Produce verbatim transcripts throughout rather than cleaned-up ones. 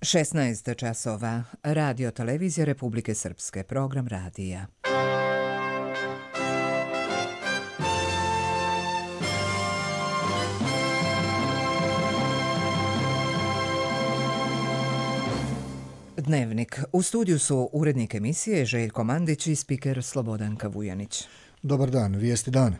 šesnaest časova. Radio televizija Republike Srpske. Program radija. Dnevnik. U studiju su urednik emisije Željko Mandić i spiker Slobodanka Vujanić. Dobar dan, vijesti dana.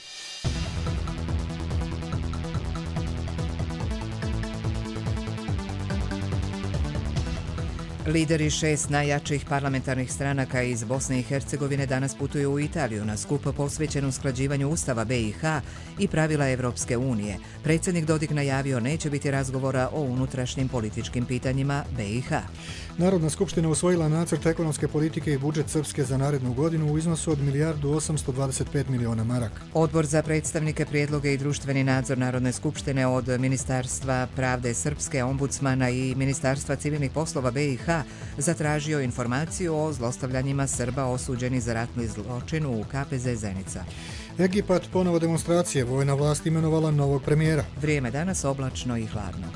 Lideri šest najjačih parlamentarnih stranaka iz Bosne i Hercegovine danas putuju u Italiju na skup posvećen usklađivanju Ustava B i H i pravila Evropske unije. Predsjednik Dodik najavio neće biti razgovora o unutrašnjim političkim pitanjima B i H. Narodna skupština usvojila nacrt ekonomske politike i budžet Srpske za narednu godinu u iznosu od milijardu osamsto dvadeset pet miliona maraka. Odbor za predstavnike, prijedloge i društveni nadzor Narodne skupštine od Ministarstva pravde Srpske, ombudsmana i Ministarstva civilnih poslova B i H zatražio informaciju o zlostavljanjima Srba osuđeni za ratni zločin u K P Z Zenica. Egipat ponovo demonstracije, vojna vlast imenovala novog premijera. Vrijeme danas oblačno i hladno.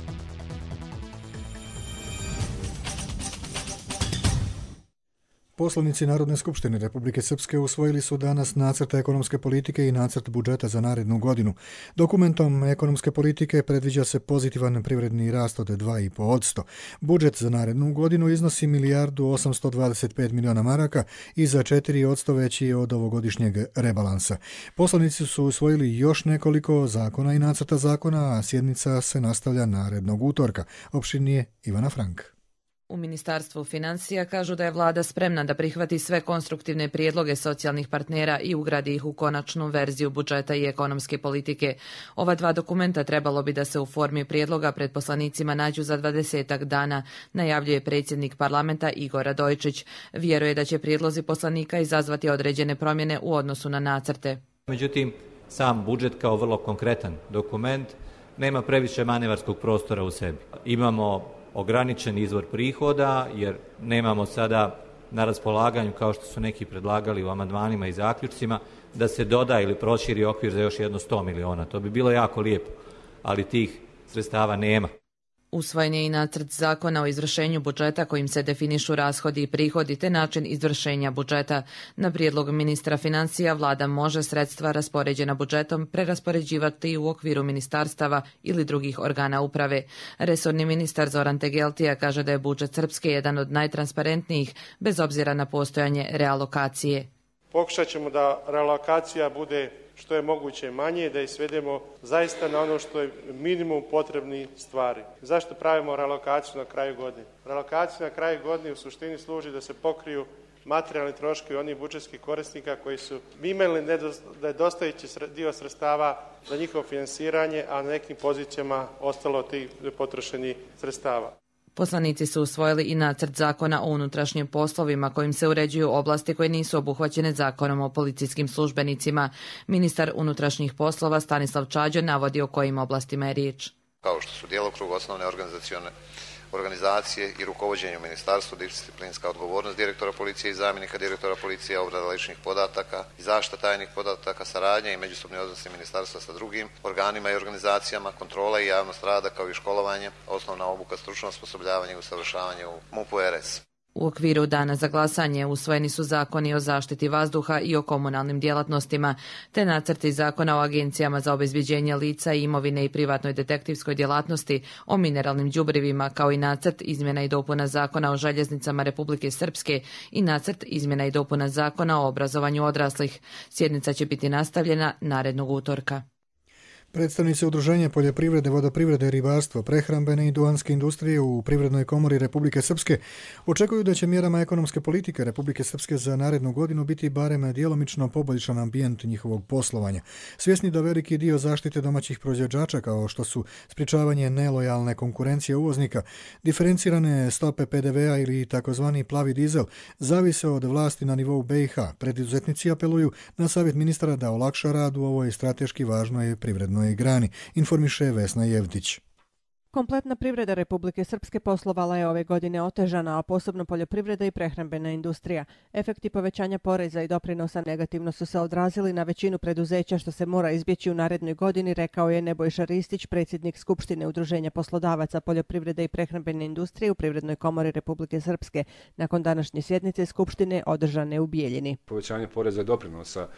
Poslanici Narodne skupštine Republike Srpske usvojili su danas nacrt ekonomske politike i nacrt budžeta za narednu godinu. Dokumentom ekonomske politike predviđa se pozitivan privredni rast od dva i po posto. Budžet za narednu godinu iznosi milijardu osamsto dvadeset pet miliona maraka i za četiri posto veći od ovogodišnjeg rebalansa. Poslanici su usvojili još nekoliko zakona i nacrta zakona, a sjednica se nastavlja narednog utorka. Opširnije Ivana Frank. U Ministarstvu financija kažu da je vlada spremna da prihvati sve konstruktivne prijedloge socijalnih partnera i ugradi ih u konačnu verziju budžeta i ekonomske politike. Ova dva dokumenta trebalo bi da se u formi prijedloga pred poslanicima nađu za dvadesetak dana, najavljuje predsjednik parlamenta Igor Radojčić. Vjeruje da će prijedlozi poslanika izazvati određene promjene u odnosu na nacrte. Međutim, sam budžet kao vrlo konkretan dokument nema previše manevarskog prostora u sebi. Imamo ograničen izvor prihoda jer nemamo sada na raspolaganju, kao što su neki predlagali u amandmanima i zaključcima, da se doda ili proširi okvir za još jedno sto miliona. To bi bilo jako lijepo, ali tih sredstava nema. Usvojen je i nacrt zakona o izvršenju budžeta kojim se definišu rashodi i prihodi te način izvršenja budžeta. Na prijedlog ministra financija vlada može sredstva raspoređena budžetom preraspoređivati u okviru ministarstava ili drugih organa uprave. Resorni ministar Zoran Tegeltija kaže da je budžet Srpske jedan od najtransparentnijih bez obzira na postojanje realokacije. Pokušat ćemo da realokacija bude što je moguće manje, da ih svedemo zaista na ono što je minimum potrebnih stvari. Zašto pravimo relokaciju na kraju godine? Relokacija na kraju godine u suštini služi da se pokriju materijalni troškovi onih budžetskih korisnika koji su imali nedostajući dio sredstava za njihovo finansiranje, a na nekim pozicijama ostalo tih potrošenih sredstava. Poslanici su usvojili i nacrt zakona o unutrašnjim poslovima kojim se uređuju oblasti koje nisu obuhvaćene zakonom o policijskim službenicima. Ministar unutrašnjih poslova Stanislav Čađo navodi o kojim oblastima je riječ. Kao što su djelokrug osnovne organizacione organizacije i rukovođenju ministarstva, disciplinska odgovornost direktora policije i zamjenika direktora policije, obrada ličnih podataka i zaštita tajnih podataka, saradnja i međusobni odnosi ministarstva sa drugim organima i organizacijama, kontrola i javnost rada kao i školovanje, osnovna obuka, stručno osposobljavanje i usavršavanje u M U P-u R S. U okviru dana za glasanje usvojeni su zakoni o zaštiti vazduha i o komunalnim djelatnostima, te nacrti zakona o agencijama za obezbjeđenje lica i imovine i privatnoj detektivskoj djelatnosti, o mineralnim đubrivima, kao i nacrt izmjena i dopuna zakona o željeznicama Republike Srpske i nacrt izmjena i dopuna zakona o obrazovanju odraslih. Sjednica će biti nastavljena narednog utorka. Predstavnici Udruženja poljoprivrede, vodoprivrede, ribarstva, prehrambene i duhanske industrije u Privrednoj komori Republike Srpske očekuju da će mjerama ekonomske politike Republike Srpske za narednu godinu biti barem djelomično poboljšan ambijent njihovog poslovanja. Svjesni da veliki dio zaštite domaćih proizvođača, kao što su sprječavanje nelojalne konkurencije uvoznika, diferencirane stope P D V-a ili takozvani plavi dizel, zavise od vlasti na nivou B i H. Preduzetnici apeluju na savjet ministra da olakša rad u ovoj strateški važnoj privrednoj grani, informiše Vesna Jevdić. Kompletna privreda Republike Srpske poslovala je ove godine otežana, a posebno poljoprivreda i prehrambena industrija. Efekti povećanja poreza i doprinosa negativno su se odrazili na većinu preduzeća, što se mora izbjeći u narednoj godini, rekao je Nebojša Ristić, predsjednik Skupštine Udruženja poslodavaca poljoprivrede i prehrambene industrije u Privrednoj komori Republike Srpske, nakon današnje sjednice Skupštine održane u Bijeljini. Povećanje poreza i doprinosa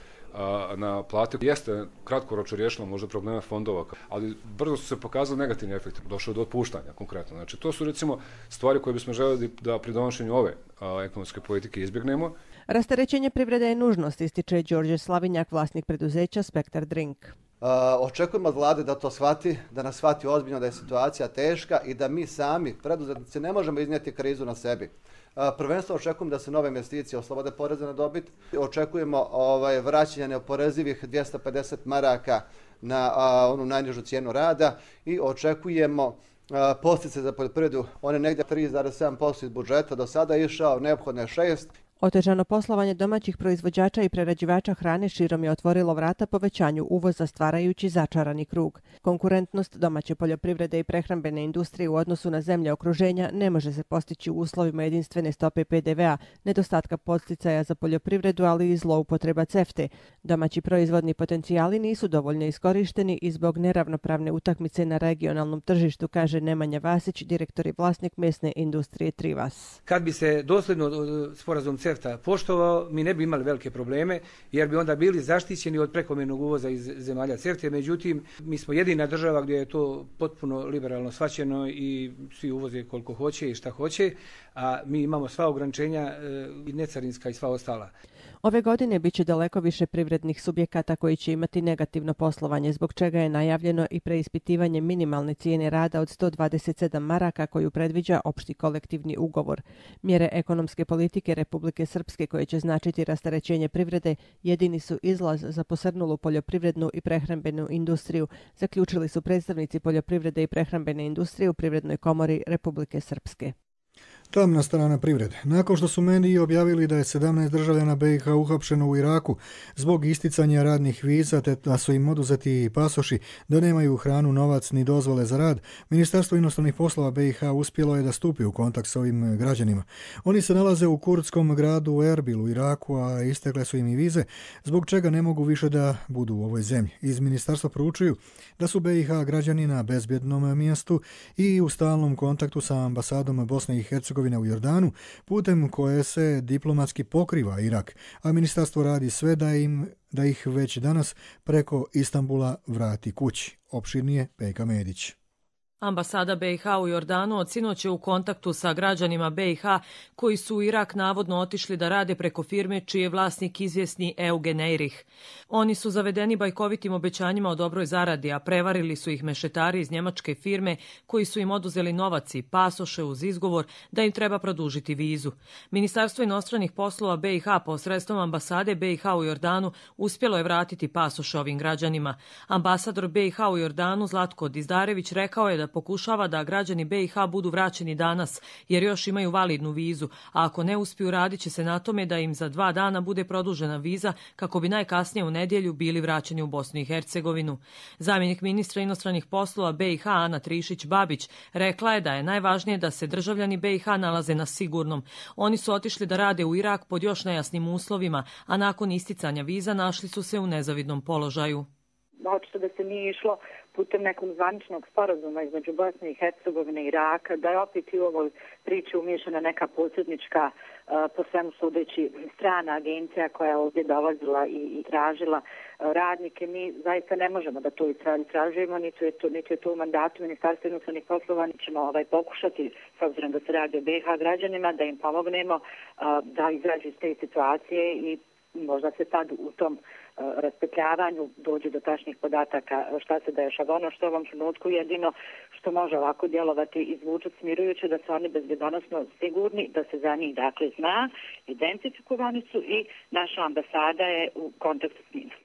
na plate jeste kratkoročno riješilo možda probleme fondova, ali brzo su se pokazali negativni efekti. Došlo do otpuštanja konkretno. Znači, to su recimo stvari koje bismo željeli da pri donošenju ove a, ekonomske politike izbjegnemo. Rasterećenje privrede je nužnost, ističe Đorđe Slavinjak, vlasnik preduzeća Spektar Drink. Uh, očekujemo od vlade da to shvati, da nas shvati ozbiljno da je situacija teška i da mi sami, preduzetnici, ne možemo iznijeti krizu na sebi. Uh, prvenstveno očekujemo da se nove investicije oslobode poreza na dobit. Očekujemo ovaj, vraćanje neoporezivih dvjesto pedeset maraka na uh, onu najnižu cijenu rada i očekujemo uh, postice za poljoprivredu, on je negdje tri zarez sedam posto iz budžeta, do sada je išao, neophodno je šest. Otežano poslovanje domaćih proizvođača i prerađivača hrane širom je otvorilo vrata povećanju uvoza, stvarajući začarani krug. Konkurentnost domaće poljoprivrede i prehrambene industrije u odnosu na zemlje okruženja ne može se postići u uslovima jedinstvene stope pe de ve a, nedostatka podsticaja za poljoprivredu, ali i zloupotreba cefte. Domaći proizvodni potencijali nisu dovoljno iskorišteni i zbog neravnopravne utakmice na regionalnom tržištu, kaže Nemanja Vasić, direktor i vlasnik mesne industrije Trivas. Kad bi se dosljedno sporazum CEFTA poštovao, mi ne bi imali velike probleme, jer bi onda bili zaštićeni od prekomjernog uvoza iz zemalja CEFTA. Međutim, mi smo jedina država gdje je to potpuno liberalno shvaćeno i svi uvoze koliko hoće i šta hoće, a mi imamo sva ograničenja i necarinska i sva ostala. Ove godine biće daleko više privrednih subjekata koji će imati negativno poslovanje, zbog čega je najavljeno i preispitivanje minimalne cijene rada od sto dvadeset sedam maraka koju predviđa opšti kolektivni ugovor. Mjere ekonomske politike Republike Srpske koje će značiti rasterećenje privrede jedini su izlaz za posrnulu poljoprivrednu i prehrambenu industriju, zaključili su predstavnici poljoprivrede i prehrambene industrije u Privrednoj komori Republike Srpske. Tamna strana privrede. Nakon što su mediji objavili da je sedamnaest državljana be i ha uhapšeno u Iraku zbog isticanja radnih viza te da su im oduzeti pasoši, da nemaju hranu, novac ni dozvole za rad, Ministarstvo inostranih poslova be i ha uspjelo je da stupi u kontakt s ovim građanima. Oni se nalaze u kurdskom gradu Erbil u Iraku, a istekle su im i vize, zbog čega ne mogu više da budu u ovoj zemlji. Iz ministarstva poručuju da su be i ha građani na bezbjednom mjestu i u stalnom kontaktu sa ambasadom Bosne i Hercegovine u Jordanu, putem koje se diplomatski pokriva Irak, a ministarstvo radi sve da im da ih već danas preko Istanbula vrati kući. Opširnije Pejka Medić. Ambasada be i ha u Jordanu od sinoć je u kontaktu sa građanima be i ha koji su u Irak navodno otišli da rade preko firme čiji je vlasnik izvjesni Eugen Eirih. Oni su zavedeni bajkovitim obećanjima o dobroj zaradi, a prevarili su ih mešetari iz njemačke firme koji su im oduzeli novac i pasoše uz izgovor da im treba produžiti vizu. Ministarstvo inostranih poslova be i ha posredstvom ambasade be i ha u Jordanu uspjelo je vratiti pasoše ovim građanima. Ambasador be i ha u Jordanu Zlatko Dizdarević rekao je da pokušava da građani be i ha budu vraćeni danas, jer još imaju validnu vizu, a ako ne uspiju radit će se na tome da im za dva dana bude produžena viza kako bi najkasnije u nedjelju bili vraćeni u Bosnu i Hercegovinu. Zamjenik ministra inostranih poslova be i ha Ana Trišić-Babić rekla je da je najvažnije da se državljani be i ha nalaze na sigurnom. Oni su otišli da rade u Irak pod još nejasnim uslovima, a nakon isticanja viza našli su se u nezavidnom položaju. Očito da se nije išlo putem nekog zvaničnog sporazuma između Bosne i Hercegovine i Iraka, da je opet i u ovoj priči umiješana neka posrednička, po svemu sudeći, strana agencija koja je ovdje dolazila i, i tražila radnike. Mi zaista ne možemo da to istražujemo, niti je to, niti je to u mandatu Ministarstva inostranih poslova, ni ćemo ovaj, pokušati, s obzirom da se radi o be i ha građanima, da im pomognemo da izađu iz te situacije i možda se sad u tom raspetljavanju dođe do tačnih podataka šta se dešava. Ono što u ovom trenutku jedino što može ovako djelovati i zvučati smirujuće da su oni bezbjedonosno sigurni, da se za njih dakle zna, identifikovani su i naša ambasada je u kontaktu s njima.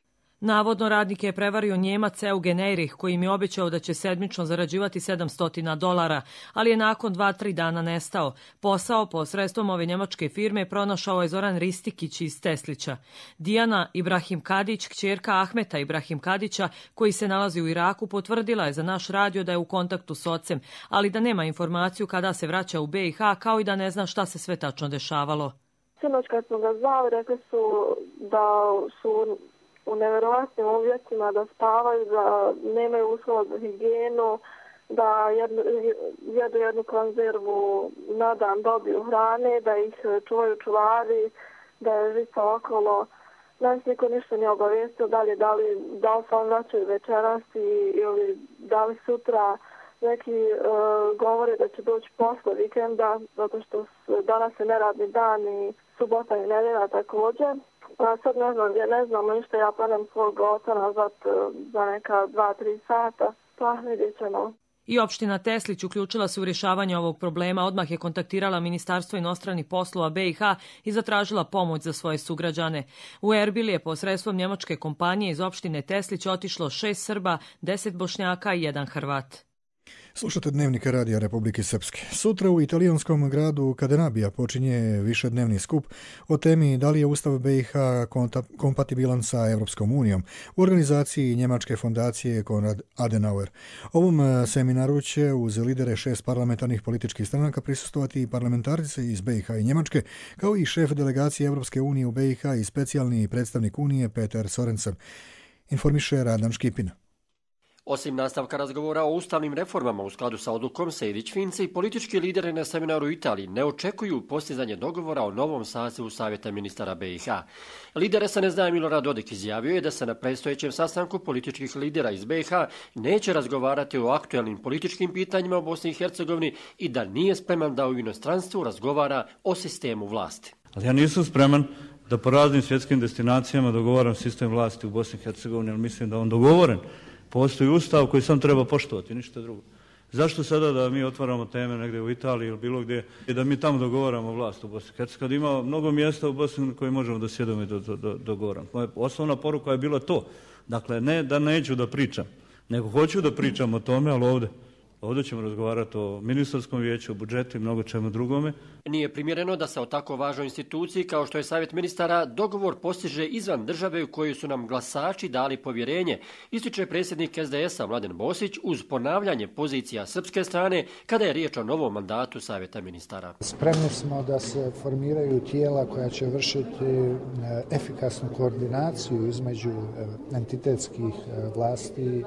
Navodno radnike je prevario Njemac Eugen Eirich, koji im je obećao da će sedmično zarađivati sedamsto dolara, ali je nakon dva tri dana nestao. Posao posredstvom ove njemačke firme pronašao je Zoran Ristikić iz Teslića. Dijana Ibrahim Kadić, kćerka Ahmeta Ibrahim Kadića, koji se nalazi u Iraku, potvrdila je za naš radio da je u kontaktu s ocem, ali da nema informaciju kada se vraća u B i H, kao i da ne zna šta se sve tačno dešavalo. Sinoć kad smo ga zvali, rekli su da su u nevjerovatnim uvjetima, da spavaju, da nemaju uslova za higijenu, da jednu, jedu jednu konzervu na dan, dobiju hrane, da ih čuvaju čuvari, da je žica okolo. Nas niko ništa nije obavijestio dalje, da li, da li se on vraćaju večeras ili da li sutra. Neki uh, govore da će doći posle vikenda, zato što danas je neradni dan i subota i nedjelja također. A sad ne znam, ne znamo ništa, ja planem svog oca nazvat za neka dva tri sata, pa vidjet ćemo. I opština Teslić uključila se u rješavanje ovog problema, odmah je kontaktirala Ministarstvo inostranih poslova B i H i zatražila pomoć za svoje sugrađane. U Erbil je posredstvom njemačke kompanije iz opštine Teslić otišlo šest Srba, deset Bošnjaka i jedan Hrvat. Slušate Dnevnika Radija Republike Srpske. Sutra u italijanskom gradu Cadenabija počinje višednevni skup o temi da li je Ustav B i H kompatibilan sa Evropskom unijom u organizaciji njemačke fondacije Konrad Adenauer. Ovom seminaru će uz lidere šest parlamentarnih političkih stranaka prisustovati i parlamentarci iz B i H i Njemačke, kao i šef delegacije Evropske unije u B i H i specijalni predstavnik Unije Peter Sorensen, informiše Radan Škipina. Osim nastavka razgovora o ustavnim reformama u skladu sa odlukom Sejdić-Finci, politički lideri na seminaru u Italiji ne očekuju postizanje dogovora o novom sazivu Savjeta ministara B i H. Lider S N S D Milorad Dodik izjavio je da se na predstojećem sastanku političkih lidera iz B i H neće razgovarati o aktuelnim političkim pitanjima u Bosni i Hercegovini i da nije spreman da u inostranstvu razgovara o sistemu vlasti. Ali ja nisam spreman da po raznim svjetskim destinacijama dogovaram sistem vlasti u Bosni i Hercegovini, ali mislim da on dogovoren. Postoji ustav koji sam treba poštovati, ništa drugo. Zašto sada da mi otvaramo teme negdje u Italiji ili bilo gdje i da mi tamo dogovaramo vlast u Bosni i Hercegovini? Kad ima mnogo mjesta u Bosni na koje možemo da sjedemo i do, do, do, dogovaramo. Moja osnovna poruka je bila to. Dakle, ne da neću da pričam, nego hoću da pričam o tome, ali ovdje. Ovdje ćemo razgovarati o ministarskom vijeću, o budžetu i mnogo čemu drugome. Nije primjereno da se o tako važnoj instituciji kao što je Savjet ministara dogovor postiže izvan države u kojoj su nam glasači dali povjerenje, ističe predsjednik S D S-a Mladen Bosić uz ponavljanje pozicija srpske strane kada je riječ o novom mandatu Savjeta ministara. Spremni smo da se formiraju tijela koja će vršiti efikasnu koordinaciju između entitetskih vlasti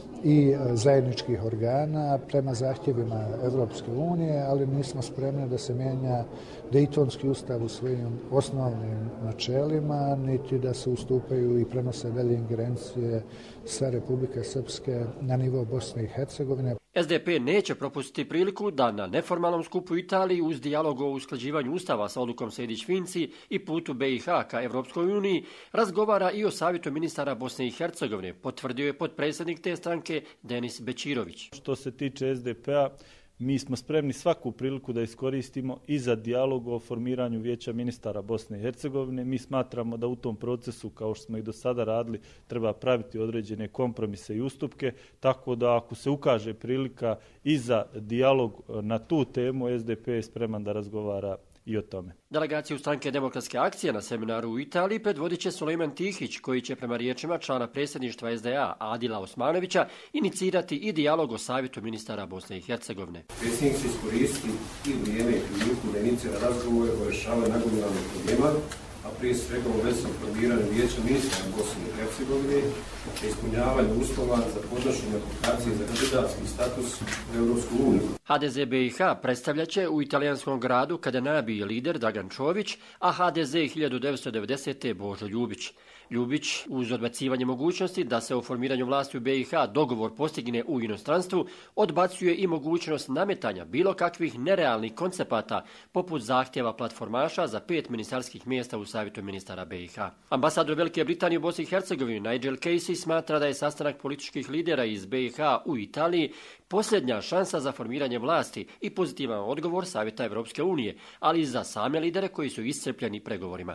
i zajedničkih organa prema zahtjevima Evropske unije, ali nismo spremni da se mijenja Dejtonski ustav u svojim osnovnim načelima, niti da se ustupaju i prenose velje ingerencije sa Republike Srpske na nivo Bosne i Hercegovine. S D P neće propustiti priliku da na neformalnom skupu u Italiji uz dijalog o usklađivanju ustava sa odlukom Sejdić-Finci i putu B i H ka Evropskoj uniji razgovara i o savjetu ministara Bosne i Hercegovine, potvrdio je potpredsjednik te stranke Denis Bečirović. Što se tiče S D P-a, mi smo spremni svaku priliku da iskoristimo i za dijalog o formiranju vijeća ministara Bosne i Hercegovine. Mi smatramo da u tom procesu, kao što smo i do sada radili, treba praviti određene kompromise i ustupke, tako da ako se ukaže prilika i za dijalog na tu temu, S D P je spreman da razgovara i o tome. Delegaciju stranke Demokratske akcije na seminaru u Italiji predvodit će Sulejman Tihić, koji će prema riječima člana predsjedništva S D A Adila Osmanovića inicirati i dijalog o savjetu ministara Bosne i Hercegovine. Predsjednik će iskoristiti i vrijeme i priliku da inicira razgovore o rješavanju nagomilanih problema, a prije svega u vezi sa formiranjem vijeća ministara Bosne i Hercegovine te ispunjavanju uslova za podnošenje aplikacije za kandidatski status u Evropsku uniju. H D Z B i H predstavljat će u italijanskom gradu Cadenabiji lider Dragan Čović, a H D Z hiljadu devetsto devedesete. Božo Ljubić. Ljubić, uz odbacivanje mogućnosti da se o formiranju vlasti u B i H dogovor postigne u inostranstvu, odbacuje i mogućnost nametanja bilo kakvih nerealnih koncepata, poput zahtjeva platformaša za pet ministarskih mjesta u savjetu ministara B i H. Ambasador Velike Britanije u Bosni i Hercegovini Nigel Casey smatra da je sastanak političkih lidera iz B i H u Italiji posljednja šansa za formiranje vlasti i pozitivan odgovor Savjeta Evropske unije, ali i za same lidere koji su iscrpljeni pregovorima.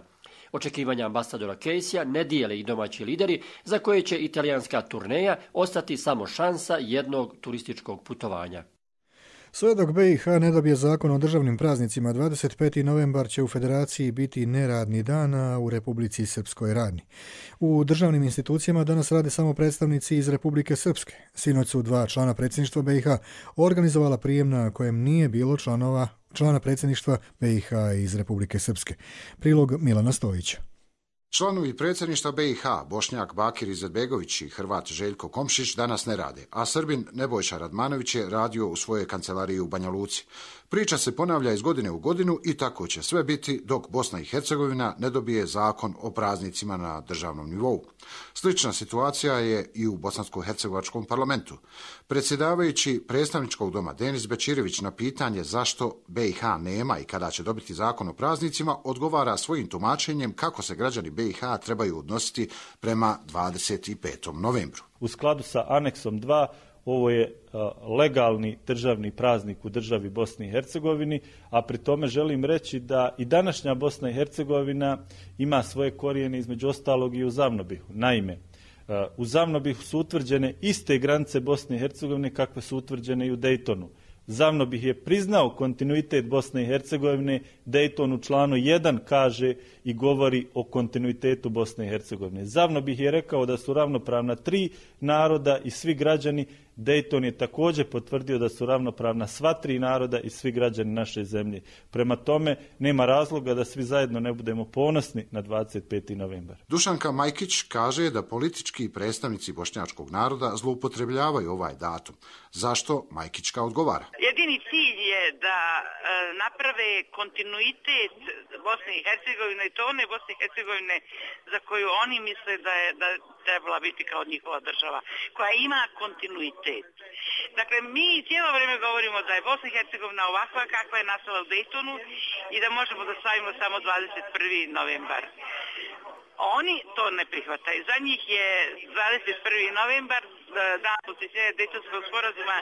Očekivanja ambasadora Caseyja ne dijele i domaći lideri za koje će italijanska turneja ostati samo šansa jednog turističkog putovanja. Sve dok B i H ne dobije zakon o državnim praznicima, dvadeset peti novembar će u Federaciji biti neradni dan, a u Republici Srpskoj radni. U državnim institucijama danas rade samo predstavnici iz Republike Srpske. Sinoć su dva člana predsjedništva B i H organizovala prijem na kojem nije bilo članova člana predsjedništva B i H iz Republike Srpske. Prilog Milana Stojića. Članovi predsjedništva B i H, Bošnjak Bakir Izetbegović i Hrvat Željko Komšić danas ne rade, a Srbin Nebojša Radmanović je radio u svojoj kancelariji u Banja Luci. Priča se ponavlja iz godine u godinu i tako će sve biti dok Bosna i Hercegovina ne dobije zakon o praznicima na državnom nivou. Slična situacija je i u bosansko-hercegovačkom parlamentu. Predsjedavajući predstavničkog doma Denis Bečirević na pitanje zašto B i H nema i kada će dobiti zakon o praznicima odgovara svojim tumačenjem kako se građani B i H trebaju odnositi prema dvadeset petom novembru. U skladu sa aneksom dva ovo je legalni državni praznik u državi Bosni i Hercegovini, a pri tome želim reći da i današnja Bosna i Hercegovina ima svoje korijene između ostalog i u Zavnobihu. Naime, u Zavnobihu su utvrđene iste granice Bosne i Hercegovine kakve su utvrđene i u Dejtonu. Zavnobih je priznao kontinuitet Bosne i Hercegovine, Dejton u članu jedan kaže i govori o kontinuitetu Bosne i Hercegovine. Zavnobih je rekao da su ravnopravna tri naroda i svi građani. Dejton je također potvrdio da su ravnopravna sva tri naroda i svi građani naše zemlje. Prema tome, nema razloga da svi zajedno ne budemo ponosni na dvadeset peti novembar. Dušanka Majkić kaže da politički predstavnici bošnjačkog naroda zloupotrebljavaju ovaj datum. Zašto Majkićka odgovara? Jedini cilj je da e, naprave kontinuitet Bosne i Hercegovine i to one Bosne i Hercegovine za koju oni misle da je da trebala biti kao njihova država, koja ima kontinuitet. Dakle, mi cijelo vrijeme govorimo da je Bosna i Hercegovina ovakva kakva je nastala u Dejtonu i da možemo da slavimo samo dvadeset prvi novembar. Oni to ne prihvataju. Za njih je dvadeset prvi novembar, dan potpisivanja Dejtonskog sporazuma,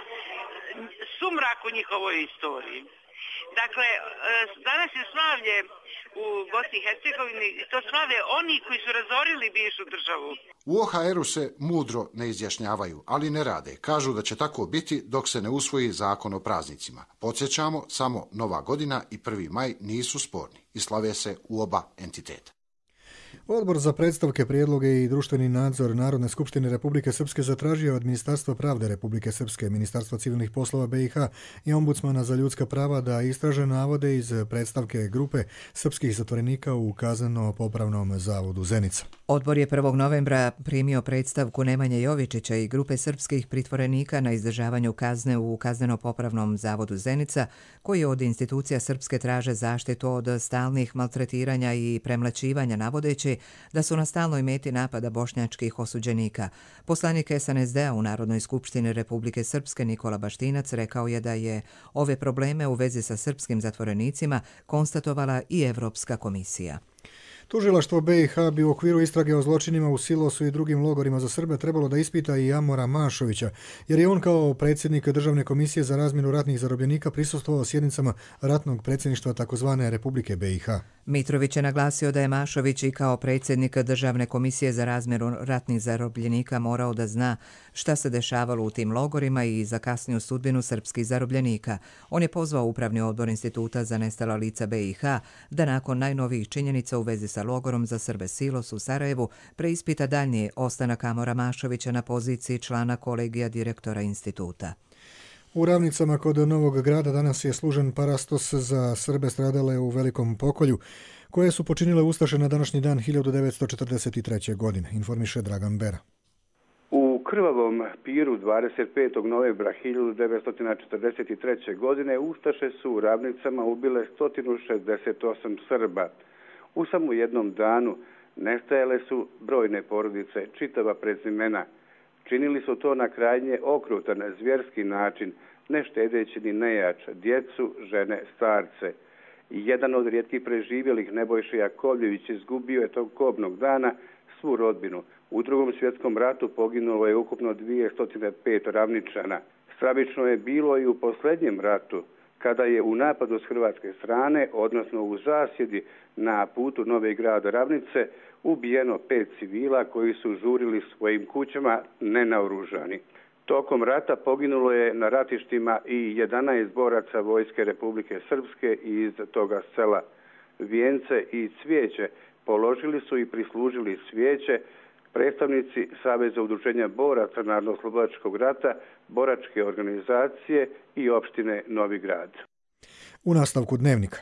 sumrak u njihovoj istoriji. Dakle, danas je slavlje u Bosni i Hercegovini i to slave oni koji su razorili bivšu državu. U O H R-u se mudro ne izjašnjavaju, ali ne rade. Kažu da će tako biti dok se ne usvoji zakon o praznicima. Podsjećamo, samo Nova godina i prvi maj nisu sporni i slave se u oba entiteta. Odbor za predstavke, prijedloge i društveni nadzor Narodne skupštine Republike Srpske zatražio od Ministarstva pravde Republike Srpske, Ministarstva civilnih poslova B i H i Ombudsmana za ljudska prava da istraže navode iz predstavke grupe srpskih zatvorenika u Kazneno-popravnom zavodu Zenica. Odbor je prvog novembra primio predstavku Nemanje Jovičića i grupe srpskih pritvorenika na izdržavanju kazne u Kazneno-popravnom zavodu Zenica, koji od institucija Srpske traže zaštitu od stalnih maltretiranja i premlaćivanja, navodeći da su na stalnoj meti napada bošnjačkih osuđenika. Poslanik S N S D-a u Narodnoj skupštini Republike Srpske Nikola Baštinac rekao je da je ove probleme u vezi sa srpskim zatvorenicima konstatovala i Evropska komisija. Tužilaštvo B i H bi u okviru istrage o zločinima u Silosu i drugim logorima za Srbe trebalo da ispita i Amora Mašovića, jer je on kao predsjednik Državne komisije za razmjenu ratnih zarobljenika prisustvovao sjednicama ratnog predsjedništva takozvane Republike B i H. Mitrović je naglasio da je Mašović i kao predsjednik Državne komisije za razmjeru ratnih zarobljenika morao da zna šta se dešavalo u tim logorima i za kasniju sudbinu srpskih zarobljenika. On je pozvao Upravni odbor Instituta za nestala lica B i H da nakon najnovijih činjenica u vezi sa logorom za Srbe Silos u Sarajevu preispita daljnji ostanak Amora Mašovića na poziciji člana kolegija direktora instituta. U Ravnicama kod Novog Grada danas je služen parastos za Srbe stradale u Velikom pokolju, koje su počinile ustaše na današnji dan hiljadu devetsto četrdeset treće. godine, informiše Dragan Bera. U krvavom piru dvadeset petog novembra hiljadu devetsto četrdeset treće. godine ustaše su u Ravnicama ubile sto šezdeset osam Srba. U samo jednom danu nestajale su brojne porodice, čitava prezimena. Činili su to na krajnje okrutan, zvjerski način, ne štedeći ni nejač, djecu, žene, starce. Jedan od rijetkih preživjelih, Nebojša Jakovljević, izgubio je tog kobnog dana svu rodbinu. U drugom svjetskom ratu poginulo je ukupno dvjesto pet Ravničana. Stravično je bilo i u posljednjem ratu. kada je u napadu s hrvatske strane, odnosno u zasjedi na putu Novi Grad Ravnice, ubijeno pet civila koji su žurili svojim kućama nenaoružani. Tokom rata poginulo je na ratištima i jedanaest boraca Vojske Republike Srpske iz toga sela. Vijence i cvijeće položili su i prislužili svijeće predstavnici Saveza udruženja boraca Narodnooslobodilačkog rata, boračke organizacije i opštine Novi Grad. U nastavku dnevnika.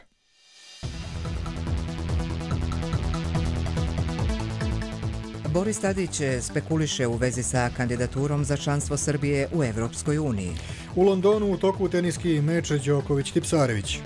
Boris Tadić spekuliše u vezi sa kandidaturom za članstvo Srbije u Evropskoj uniji. U Londonu u toku teniski meč Đoković-Tipsarević.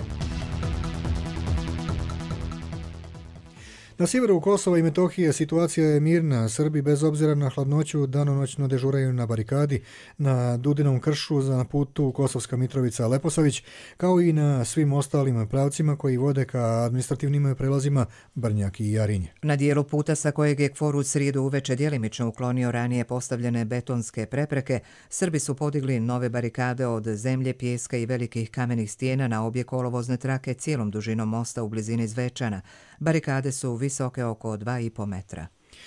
Na sjeveru Kosova i Metohije situacija je mirna. Srbi bez obzira na hladnoću danonoćno dežuraju na barikadi na Dudinom kršu za putu Kosovska Mitrovica-Leposavić, kao i na svim ostalim pravcima koji vode ka administrativnim prelazima Brnjak i Jarinje. Na dijelu puta sa kojeg je KFOR u srijedu uveče djelimično uklonio ranije postavljene betonske prepreke, Srbi su podigli nove barikade od zemlje, pijeska i velikih kamenih stijena na obje kolovozne trake cijelom dužinom mosta u blizini Zvečana. Barikade su visoke oko dva i po metra.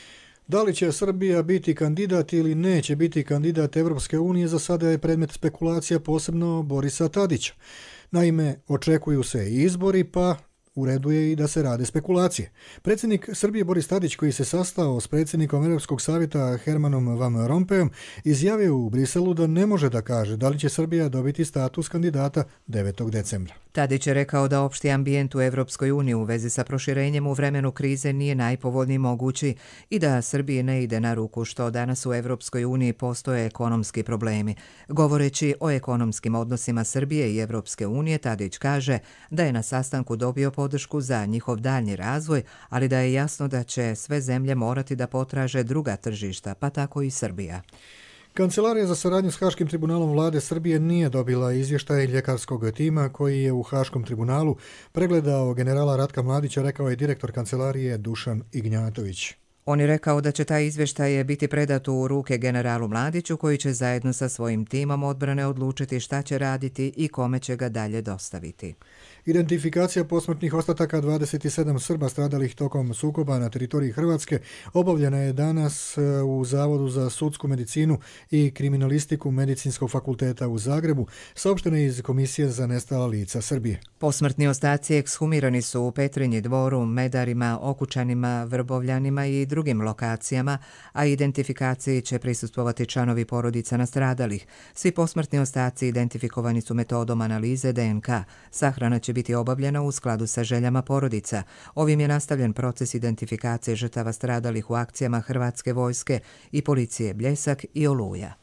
Da li će Srbija biti kandidat ili neće biti kandidat Evropske unije, za sada je predmet spekulacija posebno Borisa Tadića. Naime, očekuju se i izbori, pa u redu je i da se rade spekulacije. Predsjednik Srbije Boris Tadić, koji se sastao s predsjednikom Europskog savjeta Hermanom Van Rompuyom, izjavio u Briselu da ne može da kaže da li će Srbija dobiti status kandidata devetog decembra. Tadić je rekao da opšti ambijent u Evropskoj uniji u vezi sa proširenjem u vremenu krize nije najpovoljniji mogući i da Srbiji ne ide na ruku što danas u Evropskoj uniji postoje ekonomski problemi. Govoreći o ekonomskim odnosima Srbije i Evropske unije, Tadić kaže da je na sastanku dobio podršku za njihov daljnji razvoj, ali da je jasno da će sve zemlje morati da potraže druga tržišta, pa tako i Srbija. Kancelarija za saradnju s Haškim tribunalom vlade Srbije nije dobila izvještaj ljekarskog tima koji je u Haškom tribunalu pregledao generala Ratka Mladića, rekao je direktor kancelarije Dušan Ignjatović. On je rekao da će taj izvještaj biti predat u ruke generalu Mladiću, koji će zajedno sa svojim timom odbrane odlučiti šta će raditi i kome će ga dalje dostaviti. Identifikacija posmrtnih ostataka dvadeset sedam Srba stradalih tokom sukoba na teritoriji Hrvatske obavljena je danas u Zavodu za sudsku medicinu i kriminalistiku Medicinskog fakulteta u Zagrebu, saopštene iz Komisije za nestala lica Srbije. Posmrtni ostaci ekshumirani su u Petrinji dvoru, Medarima, Okučanima, Vrbovljanima i drugim lokacijama, a identifikaciji će prisustvovati članovi porodica nastradalih. Svi posmrtni ostaci identifikovani su metodom analize D N K. Sahrana će biti obavljena u skladu sa željama porodica. Ovim je nastavljen proces identifikacije žrtava stradalih u akcijama Hrvatske vojske i policije Bljesak i Oluja.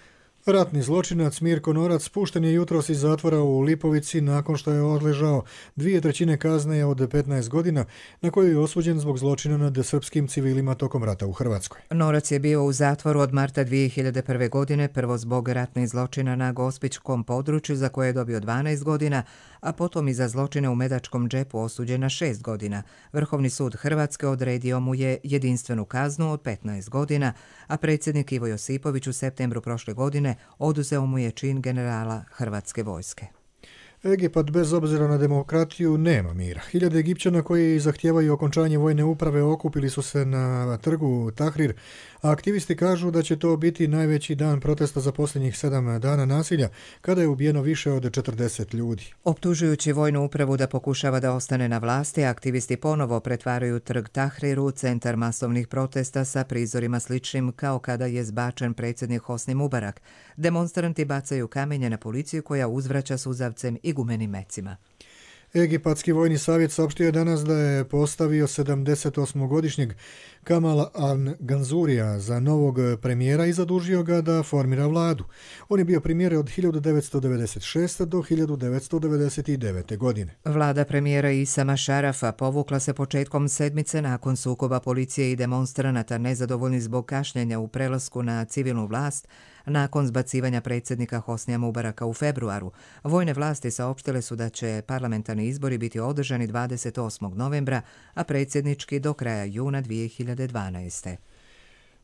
Ratni zločinac Mirko Norac pušten je jutros iz zatvora u Lipovici nakon što je odležao dvije trećine kazne od petnaest godina na koju je osuđen zbog zločina nad srpskim civilima tokom rata u Hrvatskoj. Norac je bio u zatvoru od marta dvije hiljade prve. godine, prvo zbog ratnih zločina na Gospićkom području za koje je dobio dvanaest godina, a potom i za zločine u Medačkom džepu osuđen na šest godina. Vrhovni sud Hrvatske odredio mu je jedinstvenu kaznu od petnaest godina, a predsjednik Ivo Josipović u septembru prošle godine oduzeo mu je čin generala Hrvatske vojske. Egipat bez obzira na demokratiju nema mira. Hiljade Egipćana koji zahtijevaju okončanje vojne uprave okupili su se na trgu Tahrir, a aktivisti kažu da će to biti najveći dan protesta za posljednjih sedam dana nasilja, kada je ubijeno više od četrdeset ljudi. Optužujući vojnu upravu da pokušava da ostane na vlasti, aktivisti ponovo pretvaraju trg Tahrir u centar masovnih protesta sa prizorima sličnim kao kada je zbačen predsjednik Hosni Mubarak. Demonstranti bacaju kamenje na policiju koja uzvraća suzavcem i gumenim mecima. Egipatski vojni savjet saopštio je danas da je postavio sedamdesetosmogodišnjeg Kamala Al-Ganzurija za novog premijera i zadužio ga da formira vladu. On je bio premijer od hiljadu devetsto devedeset šeste. do hiljadu devetsto devedeset devete. godine. Vlada premijera Isama Šarafa povukla se početkom sedmice nakon sukoba policije i demonstranata nezadovoljni zbog kašnjenja u prelasku na civilnu vlast. Nakon zbacivanja predsjednika Hosnija Mubaraka u februaru, vojne vlasti saopštile su da će parlamentarni izbori biti održani dvadeset osmog novembra, a predsjednički do kraja juna dvije hiljade dvanaeste.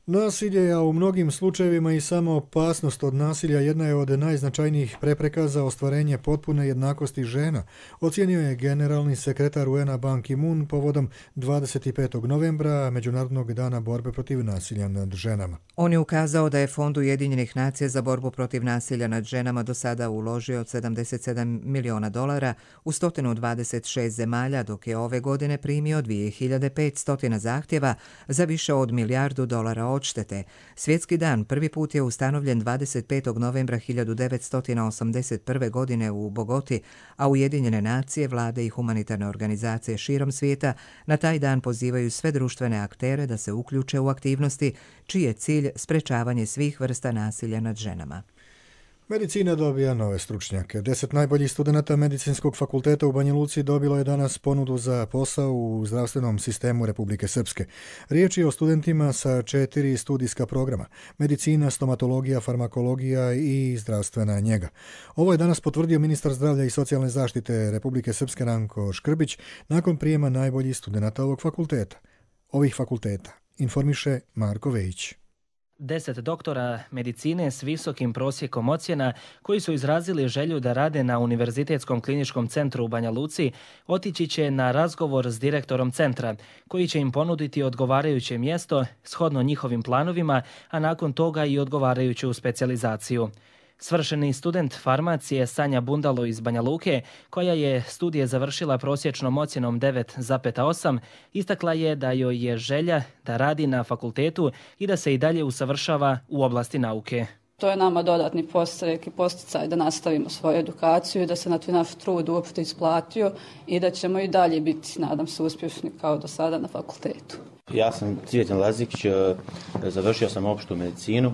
Nasilje, a u mnogim slučajevima i samo opasnost od nasilja jedna je od najznačajnijih prepreka za ostvarenje potpune jednakosti žena, ocijenio je generalni sekretar U N-a Ban Ki-moon povodom dvadeset petog novembra, Međunarodnog dana borbe protiv nasilja nad ženama. On je ukazao da je Fond Ujedinjenih nacija za borbu protiv nasilja nad ženama do sada uložio od sedamdeset sedam miliona dolara u sto dvadeset šest zemalja, dok je ove godine primio dvije hiljade petsto zahtjeva za više od milijardu dolara odštete. Svjetski dan prvi put je ustanovljen dvadeset petog novembra hiljadu devetsto osamdeset prve. godine u Bogoti, a Ujedinjene nacije, vlade i humanitarne organizacije širom svijeta na taj dan pozivaju sve društvene aktere da se uključe u aktivnosti čiji je cilj sprečavanje svih vrsta nasilja nad ženama. Medicina dobija nove stručnjake. Deset najboljih studenata Medicinskog fakulteta u Banja Luci dobilo je danas ponudu za posao u zdravstvenom sistemu Republike Srpske. Riječ je o studentima sa četiri studijska programa: medicina, stomatologija, farmakologija i zdravstvena njega. Ovo je danas potvrdio ministar zdravlja i socijalne zaštite Republike Srpske Ranko Škrbić nakon prijema najboljih studenata ovog fakulteta. Ovih fakulteta informiše Marko Vejić. Deset doktora medicine s visokim prosjekom ocjena koji su izrazili želju da rade na Univerzitetskom kliničkom centru u Banja Luci otići će na razgovor s direktorom centra, koji će im ponuditi odgovarajuće mjesto shodno njihovim planovima, a nakon toga i odgovarajuću specijalizaciju. Svršeni student farmacije Sanja Bundalo iz Banja Luke, koja je studije završila prosječnom ocjenom devet zarez osam, istakla je da joj je želja da radi na fakultetu i da se i dalje usavršava u oblasti nauke. To je nama dodatni podstrek i posticaj da nastavimo svoju edukaciju i da se na tu naš trud uopšte isplatio i da ćemo i dalje biti, nadam se, uspješni kao do sada na fakultetu. Ja sam Cvijetan Lazić, završio sam opštu medicinu,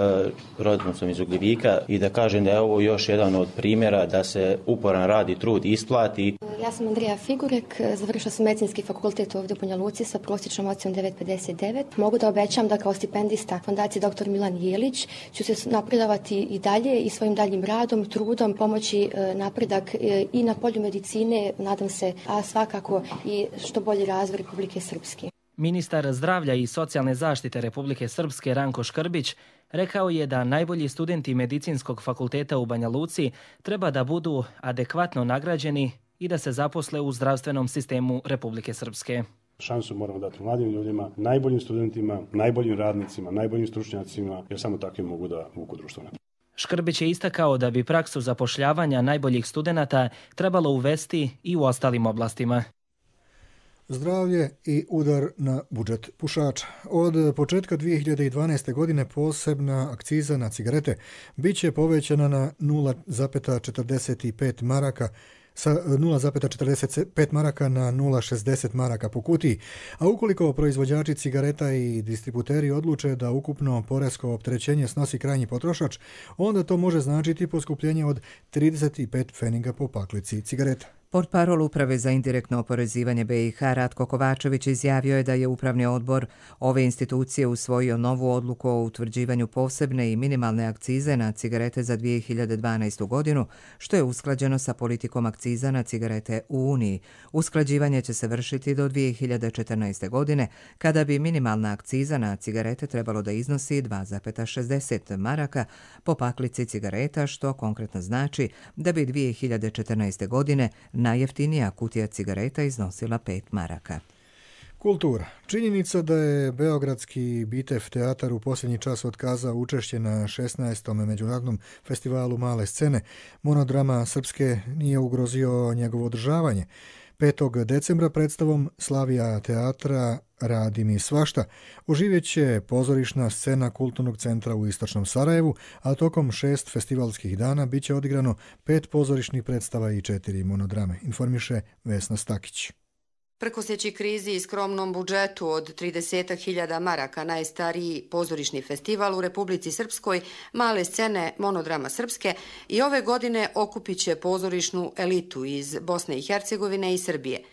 rodom sam iz Ugljevika i da kažem da je ovo još jedan od primjera da se uporan rad i trud isplati. Ja sam Andrija Figurek, završila sam medicinski fakultet ovdje u Banja Luci sa prosječnom ocjenom devet zarez pedeset devet. Mogu da obećam da kao stipendista Fondacije doktor Milan Jelić ću se napredovati i dalje i svojim daljim radom, trudom pomoći napredak i na polju medicine, nadam se, a svakako i što bolji razvoj Republike Srpske. Ministar zdravlja i socijalne zaštite Republike Srpske Ranko Škrbić rekao je da najbolji studenti Medicinskog fakulteta u Banja Luci treba da budu adekvatno nagrađeni i da se zaposle u zdravstvenom sistemu Republike Srpske. Šansu moramo dati mladim ljudima, najboljim studentima, najboljim radnicima, najboljim stručnjacima, jer samo takvi mogu da vuku društvo naprijed. Škrbić je istakao da bi praksu zapošljavanja najboljih studenata trebalo uvesti i u ostalim oblastima. Zdravlje i udar na budžet pušača. Od početka dvije hiljade dvanaeste. godine posebna akciza na cigarete bit će povećana na nula zarez četrdeset pet maraka sa nula zarez četrdeset pet maraka na nula zarez šezdeset maraka po kutiji, a ukoliko proizvođači cigareta i distributeri odluče da ukupno poresko opterećenje snosi krajnji potrošač, onda to može značiti poskupljenje od trideset pet pfeniga po paklici cigareta. Portparol Uprave za indirektno oporezivanje B i H Ratko Kovačević izjavio je da je Upravni odbor ove institucije usvojio novu odluku o utvrđivanju posebne i minimalne akcize na cigarete za dvije hiljade dvanaestu. godinu, što je usklađeno sa politikom akciza na cigarete u Uniji. Usklađivanje će se vršiti do dvije hiljade četrnaeste. godine, kada bi minimalna akciza na cigarete trebalo da iznosi dva zarez šezdeset maraka po paklici cigareta, što konkretno znači da bi dvije hiljade četrnaeste. godine najjeftinija kutija cigareta iznosila pet maraka. Kultura. Činjenica da je Beogradski Bitev teatar u posljednji čas otkazao učešće na šesnaestom. međunarodnom festivalu male scene, Monodrama Srpske nije ugrozio njegovo održavanje. petog decembra predstavom Slavija teatra Radi mi svašta oživjet će pozorišna scena Kulturnog centra u Istočnom Sarajevu, a tokom šest festivalskih dana bit će odigrano pet pozorišnih predstava i četiri monodrame, informiše Vesna Stakić. Prkosjeći krizi i skromnom budžetu od trideset hiljada maraka najstariji pozorišni festival u Republici Srpskoj, male scene Monodrama Srpske, i ove godine okupit će pozorišnu elitu iz Bosne i Hercegovine i Srbije.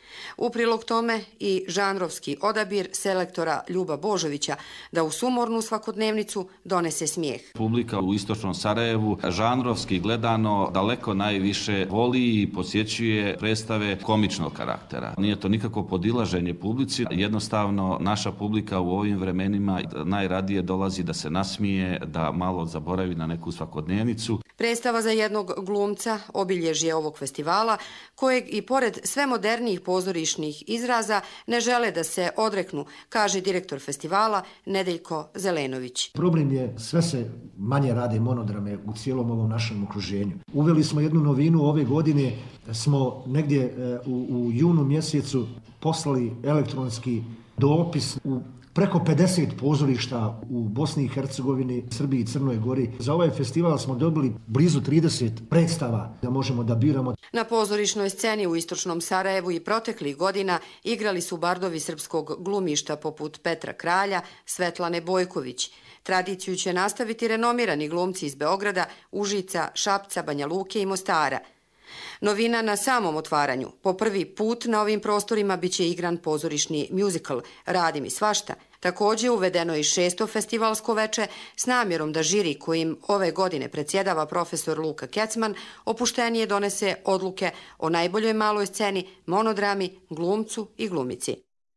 U prilog tome i žanrovski odabir selektora Ljuba Božovića da u sumornu svakodnevnicu donese smijeh. Publika u istočnom Sarajevu žanrovski gledano daleko najviše voli i posjećuje predstave komičnog karaktera. Nije to nikako podilaženje publici, jednostavno naša publika u ovim vremenima najradije dolazi da se nasmije, da malo zaboravi na neku svakodnevnicu. Predstava za jednog glumca obilježje ovog festivala, kojeg i pored sve modernijih pozorišnih izraza ne žele da se odreknu, kaže direktor festivala Nedeljko Zelenović. Problem je, sve se manje rade monodrame u cijelom ovom našem okruženju. Uveli smo jednu novinu ove godine, smo negdje u, u junu mjesecu poslali elektronski dopis u preko pedeset pozorišta u Bosni i Hercegovini, Srbiji i Crnoj Gori. Za ovaj festival smo dobili blizu trideset predstava da možemo da biramo. Na pozorišnoj sceni u istočnom Sarajevu i proteklih godina igrali su bardovi srpskog glumišta poput Petra Kralja, Svetlane Bojković. Tradiciju će nastaviti renomirani glumci iz Beograda, Užica, Šapca, Banja Luke i Mostara. Novina na samom otvaranju. Po prvi put na ovim prostorima biće igran pozorišni muzikal Radi mi svašta. Također uvedeno je šesto festivalsko veče s namjerom da žiri kojim ove godine predsjedava profesor Luka Kecman opuštenije donese odluke o najboljoj maloj sceni, monodrami, glumcu i glumici.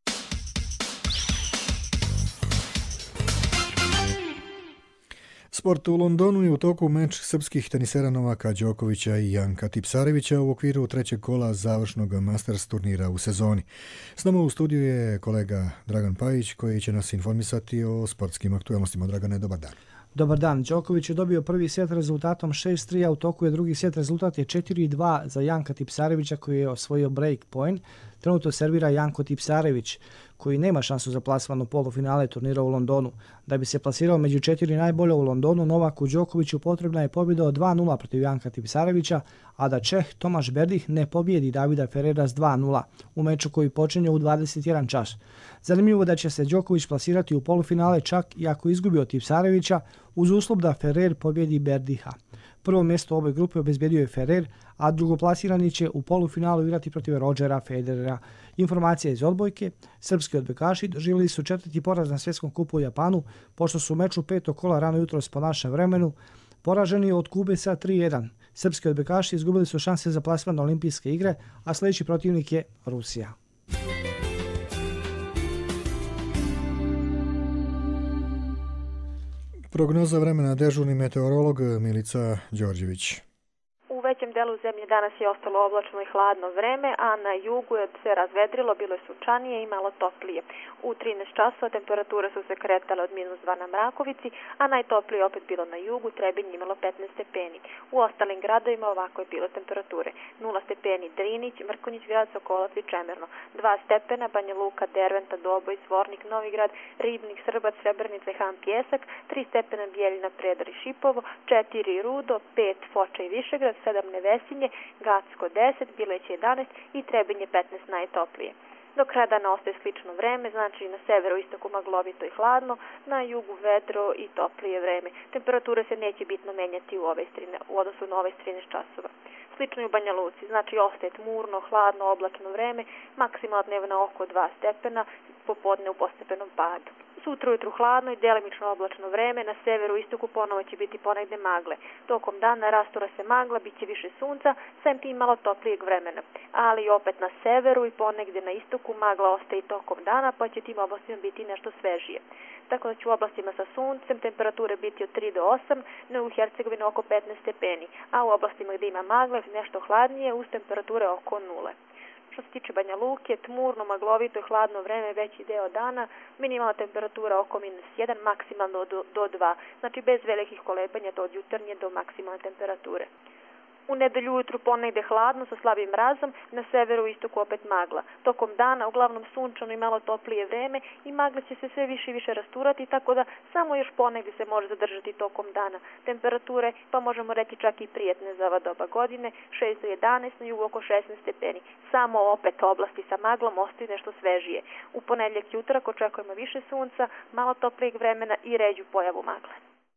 Sport u Londonu je u toku meč srpskih tenisera Novaka Đokovića i Janka Tipsarevića u okviru trećeg kola završnog Masters turnira u sezoni. S nama u studiju je kolega Dragan Pajić koji će nas informisati o sportskim aktualnostima. Dragane, dobar dan. Dobar dan. Đoković je dobio prvi set rezultatom šest tri, a u toku je drugi set rezultat je četiri dva za Janka Tipsarevića koji je osvojio break point. Trenutno servira Janko Tipsarević koji nema šansu za plasman u polufinale turnira u Londonu. Da bi se plasirao među četiri najbolje u Londonu, Novaku Đokoviću potrebna je pobjeda od dva nula protiv Janka Tipsarevića, a da Čeh Tomaš Berdih ne pobjedi Davida Ferrera s dva nula u meču koji počinje u dvadeset jedan čas. Zanimljivo da će se Đoković plasirati u polufinale čak i ako izgubi od Tipsarevića uz uslov da Ferrer pobjedi Berdiha. Prvo mjesto u ovoj grupi obezbedio je Ferrer, a drugoplasirani će u polufinalu igrati protiv Rodgera Federera. Informacija iz odbojke, srpski odbojkaši doživjeli su četvrti poraz na svjetskom kupu u Japanu, pošto su u meču petog kola rano jutros po našem vremenu poraženi od Kube sa tri jedan. Srpski odbojkaši izgubili su šanse za plasman na olimpijske igre, a sljedeći protivnik je Rusija. Prognoza vremena dežurni meteorolog Milica Đorđević. U većem delu zemlje danas je ostalo oblačno i hladno vreme, a na jugu je se razvedrilo, bilo je sunčanije i malo toplije. U trinaest časova temperature su se kretale od minus dva na Mrakovici, a najtoplije opet bilo na jugu, Trebinje imalo petnaest stepeni. U ostalim gradovima ovako je bilo temperature. nula stepeni Drinić, Mrkonjić, Grad Sokolac i Čemerno. dva stepena Banja Luka, Derventa, Doboj, Svornik, Novigrad, Ribnik, Srbac, Srebrenica i Han Pjesak, tri stepena Bijeljina, Predor i Šipovo, četiri Rudo, pet Foča i Višegrad, sedam Nevesinje, Gacko deset, Bileć jedanaest i Trebinje petnaest najtoplije. Do kraja dana ostaje slično vreme, znači na severu istoku maglovito i hladno, na jugu vedro i toplije vreme. Temperature se neće bitno menjati u, ove strine, u odnosu na ove trinaest časova. Slično i u Banja Luci, znači ostaje tmurno, hladno, oblakno vreme, maksimalno dnevna oko dva stepena, popodne u postepenom padu. Sutra ujutru hladno i delimično oblačno vreme, na severu istoku ponovo će biti ponegde magle. Tokom dana rastura se magla, bit će više sunca, sem tim malo toplijeg vremena. Ali opet na severu i ponegde na istoku magla ostaje i tokom dana, pa će tim oblastima biti nešto svežije. Tako da će u oblastima sa suncem temperature biti od tri do osam, no u Hercegovini oko petnaest stepeni, a u oblastima gdje ima magle nešto hladnije uz temperature oko nule. Što se tiče Banja Luke, tmurno, maglovito i hladno vreme veći deo dana, minimalna temperatura oko minus jedan, maksimalno do, do dva, znači bez velikih kolebanja do od jutarnje do maksimalne temperature. U nedelju ujutru ponegde hladno sa slabim mrazom, na severu i istoku opet magla. Tokom dana uglavnom sunčano i malo toplije vreme i magla će se sve više i više rasturati, tako da samo još ponegde se može zadržati tokom dana. Temperature, pa možemo reći čak i prijetne za ova doba godine, šest do jedanaest, na jugu oko šesnaest stepeni. Samo opet oblasti sa maglom ostaju nešto svežije. U ponedjeljak i utorak očekujemo više sunca, malo toplijeg vremena i ređu pojavu magle.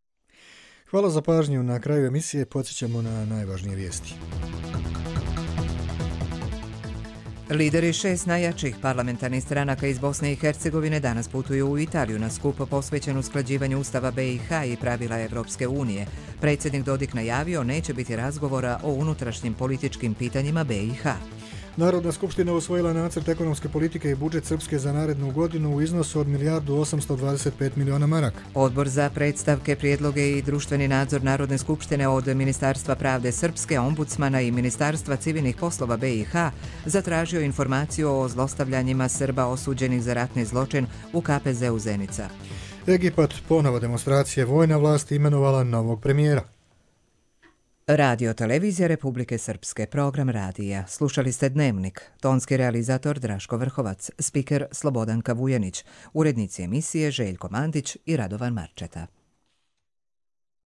Hvala za pažnju. Na kraju emisije podsjećamo na najvažnije vijesti. Lideri šest najjačih parlamentarnih stranaka iz Bosne i Hercegovine danas putuju u Italiju na skup posvećen usklađivanju Ustava be i ha i pravila Evropske unije. Predsjednik Dodik najavio neće biti razgovora o unutrašnjim političkim pitanjima be i ha. Narodna skupština usvojila nacrt ekonomske politike i budžet Srpske za narednu godinu u iznosu od milijardu osamsto dvadeset pet miliona maraka. Odbor za predstavke, prijedloge i društveni nadzor Narodne skupštine od Ministarstva pravde Srpske, ombudsmana i Ministarstva civilnih poslova be i ha zatražio informaciju o zlostavljanjima Srba osuđenih za ratni zločin u ka pe zeu Zenica. Egipat, ponovo demonstracije, vojna vlast imenovala novog premijera. Radio Televizija Republike Srpske, program radija. Slušali ste Dnevnik, tonski realizator Draško Vrhovac, spiker Slobodanka Vujanić, urednici emisije Željko Mandić i Radovan Marčeta.